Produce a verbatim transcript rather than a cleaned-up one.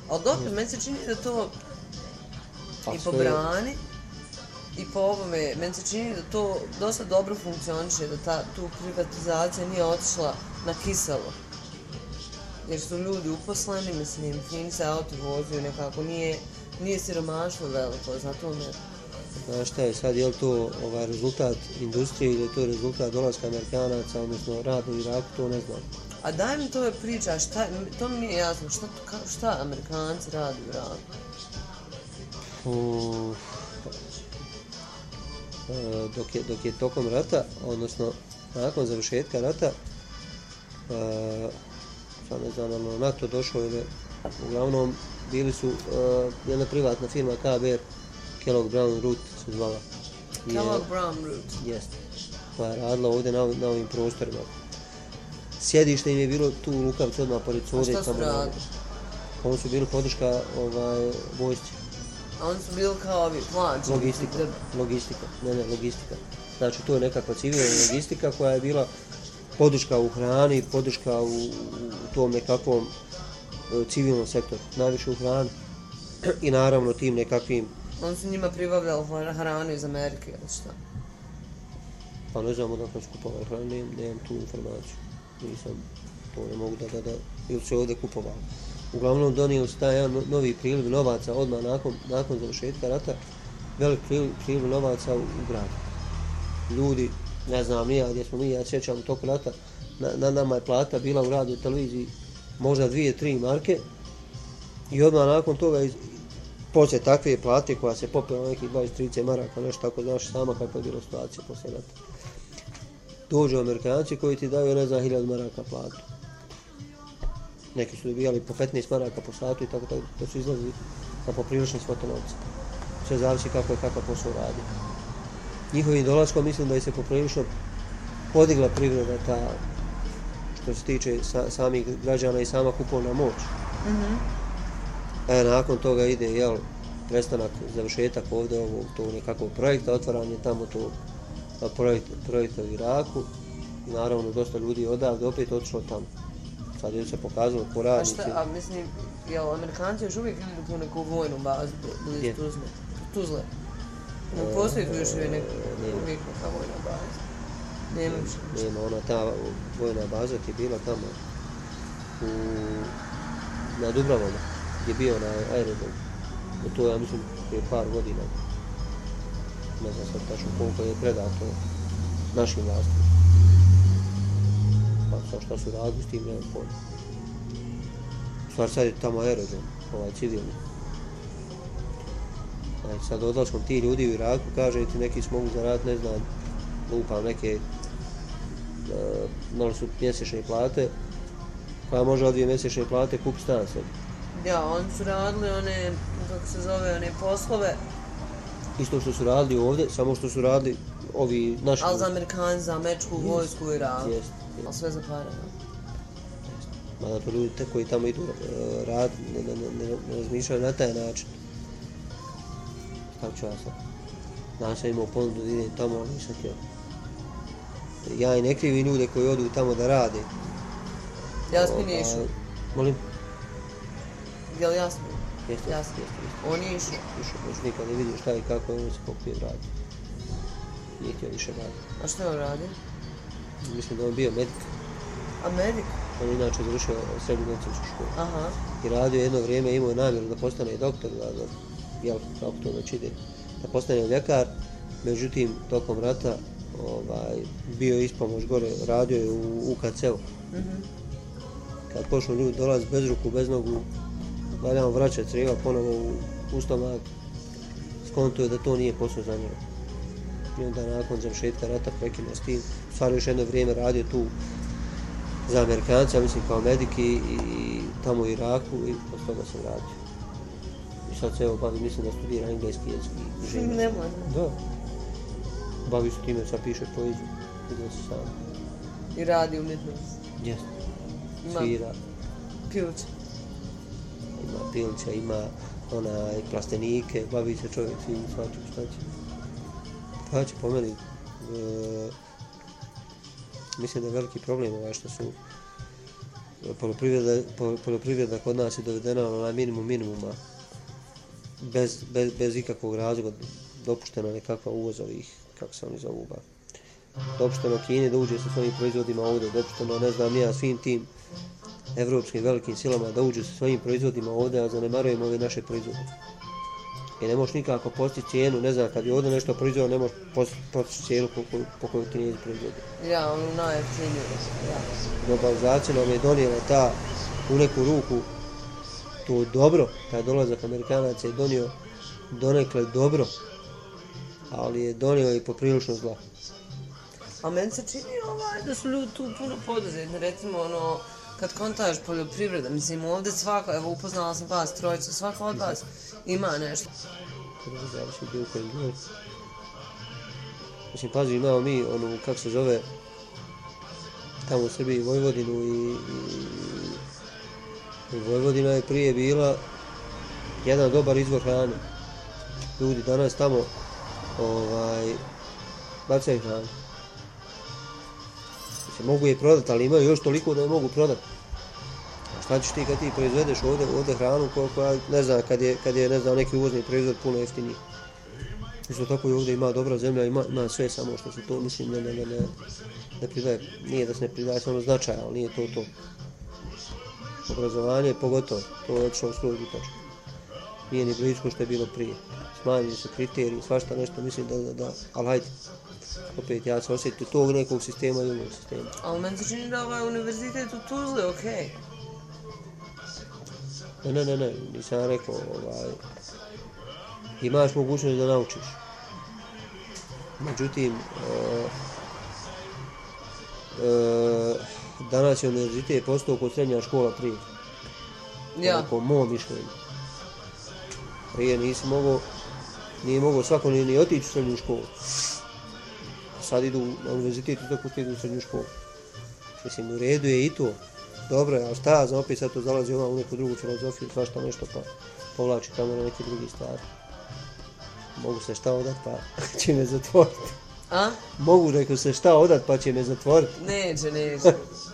Ali dobro, meni se čini da to i po brani, i po ovome, meni se čini da to dosta dobro funkcioniše, da ta, tu privatizacija nije otišla na kiselo. Jer su ljudi uposleni, mislim, fini se auto vozio, nekako nije, nije siromaštvo veliko, zato ne. Znaš šta je sad, je li to ovaj, rezultat industrije ili je to rezultat dolaska Amerikanaca, odnosno rada u Iraku, to ne znam. A daj mi to priča, šta, to mi nije jasno, šta, šta Amerikanci rade u Iraku? Uh, dok, je, dok je tokom rata, odnosno nakon završetka rata, uh, sad ne znam, ono, NATO došao je, uglavnom bili su uh, jedna privatna firma K B R, Kellogg Brown Root se zvala. Kellogg Brown Root? Jeste, koja je radila ovdje na, na ovim prostorima. Sjedište im je bilo tu u Lukavcu odmah pored Code. A šta su radili? Oni su bili podrška ovaj, vojsci. A oni su bili kao ovi plaći? Logistika, logistika, ne ne, logistika. Znači to je nekakva civilna logistika koja je bila podrška u hrani, podrška u, u tom nekakvom civilnom sektoru, najviše u hrani i naravno tim nekakvim. Oni su njima pribavljali hranu iz Amerike ili šta? Pa ne znam odakle su kupovali hranu, nemam, nemam tu informaciju. Nisam, to ne mogu da, da, da, ili su ovdje kupovali. Uglavnom donijeli su taj jedan novi priliv novaca odmah nakon, nakon završetka rata, velik priliv, priliv novaca u, u gradu. Ljudi, ne znam nija gdje smo mi, ja sjećam u toku rata, na, na nama je plata bila u radio televiziji možda dvije, tri marke i odmah nakon toga iz, poslije takve plate koja se popela nekih dvadeset trideset maraka, nešto tako, znaš sama kakva je bila situacija poslije rata. Dođu Amerikanci koji ti daju, ne znam, hiljadu maraka platu. Neki su dobijali po petnaest maraka po satu i tako tako, da su izlazili na poprilične svote novca. Sve zavisi kako je kakav posao radi. Njihovim dolaskom mislim da je se poprilično podigla privreda ta, što se tiče sa, samih građana i sama kupovna moć. Mm-hmm. E, nakon toga ide, jel, prestanak, završetak ovdje ovog tog nekakvog projekta, otvaranje tamo tog projekt, projekta u Iraku i naravno dosta ljudi je odavde opet otišlo tamo. Sad je se pokazalo ko radnici. A šta, a mislim, jel Amerikanci još uvijek imaju tu neku vojnu bazu blizu Tuzle? Tuzle? Ne postoji tu još uvijek neka vojna baza? Nema više. Nema, ona ta vojna baza ti je bila tamo u, na Dubravama, gdje je bio na aerodrom. To ja mislim prije par godina. Ne znam sad tačno koliko je predato našim vlastima. Pa sad šta su radili s tim, nema pojma. Stvar sad je tamo aerodrom, ovaj civilni. Znači sad odlaskom ti ljudi u Iraku, kaže ti neki su mogu zaraditi, ne znam, lupam neke, uh, malo su mjesečne plate, koja može od dvije mjesečne plate kupi stan sebi. Ja, oni su radili one, kako se zove, one poslove. Isto što su radili ovdje, samo što su radili ovi naši... Ali za Amerikanci, za američku vojsku i Iraku. Jest. Ali sve za pare, no? Mada to ljudi te koji tamo idu uh, rad, ne, ne, ne, ne razmišljaju na taj način. Kako ću ja sad? Znaš, sam imao ponudu da idem tamo, ali nisam htio. Ja i ne krivim ljude koji odu tamo da rade. Jasmin je išao. Molim? Jel Jasmin? Jeste, Jasmin. jeste, jeste. On je išao. Išao, još nikad ne vidio šta i kako je, on se popio radi. Nije htio više radi. A što je on radio? Mislim da on bio medik. A medik? On je inače završio srednju medicinsku školu. Aha. I radio jedno vrijeme, imao je namjeru da postane doktor, da, da, jel, kako to već ide, da postane ljekar. Međutim, tokom rata ovaj, bio je ispomoć gore, radio je u U K C-u. Mm-hmm. Kad pošlo ljudi dolazi bez ruku, bez nogu, valjamo vraća crijeva ponovo u, u stomak, skontuje da to nije posao za njega. I onda nakon završetka rata prekinuo s tim, stvarno još jedno vrijeme radio tu za Amerikanca, mislim kao medik i, i tamo u Iraku i od toga sam radio. I sad se evo bavi, mislim da studira engleski jezik i živim. Nemoj. Da. Bavi se time, sad piše poeziju, vidio se sam. I radi umjetnost. Jeste. Ima Svira. Pilče. Ima pilća, ima onaj plastenike, bavi se čovjek svim svačim šta će. Pa će po meni, e, mislim da je veliki problem ovaj što su poljoprivreda, poljoprivreda kod nas je dovedena na onaj minimum minimuma, bez, bez, bez ikakvog razloga, dopuštena nekakva uvoz ovih, kako se oni zovu, ba. Dopušteno Kini da uđe sa svojim proizvodima ovdje, dopušteno, ne znam, ja svim tim evropskim velikim silama da uđe sa svojim proizvodima ovdje, a zanemarujemo ove naše proizvode. I ne možeš nikako postići cijenu, ne znam, kad je ovdje nešto proizvod, ne možeš postići cijenu po, po, po kojoj ti nije proizvodi. Ja, ono najjeftiniju, ja. Globalizacija nam je donijela ta u neku ruku to dobro, taj dolazak Amerikanaca je donio donekle dobro, ali je donio i poprilično zla. A meni se čini ovaj da su ljudi tu puno poduzetni, recimo ono, kad kontaš poljoprivreda, mislim ovdje svako, evo upoznala sam vas trojicu, svako od vas ima nešto. Zavisi bilo kojem dijelu. Mislim, pazi, imamo mi, ono, kako se zove, tamo u Srbiji, Vojvodinu i, i, i Vojvodina je prije bila jedan dobar izvor hrane. Ljudi danas tamo ovaj, bacaju hranu. Mislim, mogu je prodati, ali imaju još toliko da je mogu prodati. A šta ćeš ti kad ti proizvedeš ovdje, ovdje hranu koja, ne znam, kad je, kad je ne znam, neki uvozni proizvod puno jeftiniji. Isto tako i ovdje ima dobra zemlja, ima, ima sve, samo što se to, mislim, ne, ne, ne, ne, ne pridaje, nije da se ne pridaje samo značaja, ali nije to to. Obrazovanje pogotovo, to je otišlo u svoju gutačku. Nije ni blisko što je bilo prije. Smanjili su kriteriji, svašta nešto, mislim da, da, da, ali hajde. Opet ja se osjetim tog nekog sistema i ovog sistema. Ali meni se čini da ovaj univerzitet u Tuzli, okej. Ne, ne, ne, ne, nisam rekao, ovaj, imaš mogućnost da naučiš. Međutim, uh, uh, danas je univerzitet postao kod srednja škola prije. Ja. Po mom mišljenju. Prije nisi mogao, nije mogao svako ni, ni otići u srednju školu. Sad idu na univerzitet i tako idu u srednju školu. Mislim, u redu je i to. Dobro je, ali šta ja znam, opet sad to zalazi ona u neku drugu filozofiju, svašta nešto pa povlači tamo na neki drugi stvari. Mogu se šta odat pa će me zatvoriti. A? Mogu rekao se šta odat pa će me zatvoriti. Neće, neće.